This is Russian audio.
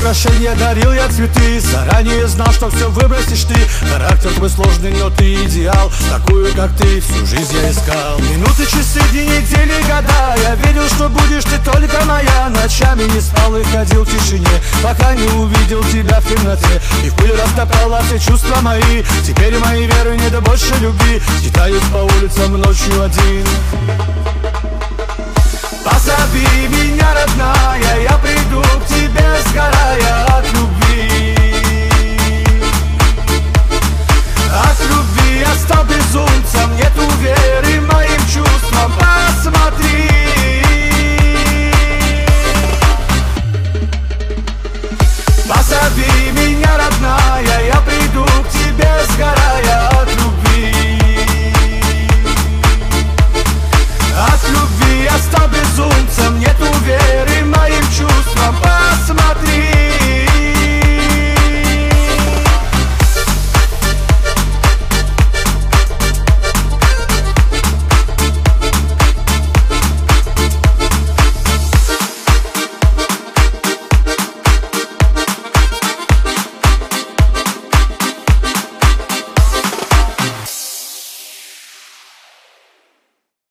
прощения дарил я цветы. Заранее знал, что все выбросишь ты. Характер твой сложный, но ты идеал. Такую, как ты, всю жизнь я искал. Минуты, часы, дни, недели, года. Я верил, что будешь ты только моя. Ночами не спал и ходил в тишине, пока не увидел тебя в темноте. И в пыль растоптала все чувства мои. Теперь моей веры нет больше любви. Скитаюсь по улицам ночью один. Позови меня, родная, я приду к тебе, сгорая от любви. От любви я стал безумцем, нету веры моим чувствам. Посмотри, позови меня.